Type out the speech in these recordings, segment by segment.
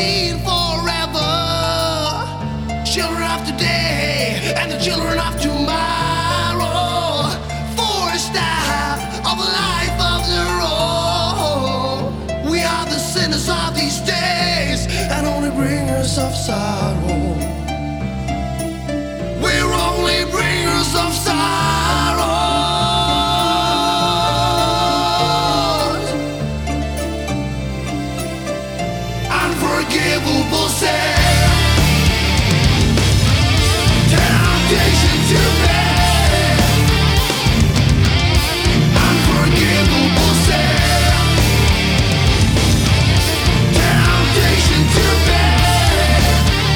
seen forever. Children of today and the children of tomorrow, forced out of the life of their own. We are the sinners of these days and only bringers of sorrow. We're only bringers of sorrow. Unforgivable sin, temptation to bear. Unforgivable sin, temptation to bear.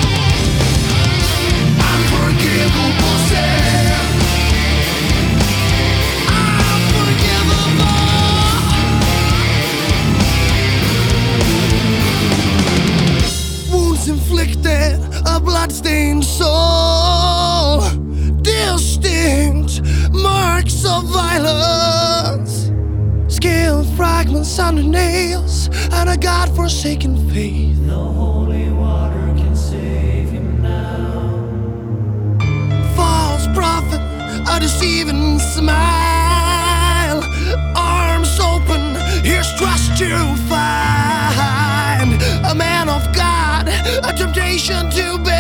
Unforgivable sin, unforgivable. Wounds inflicted, a bloodstained soul, distinct marks of violence, scale fragments under nails, and a God-forsaken faith. No holy water can save him now. False prophet, a deceiving smile, arms open, here's trust to find. A man of God, a temptation to bear.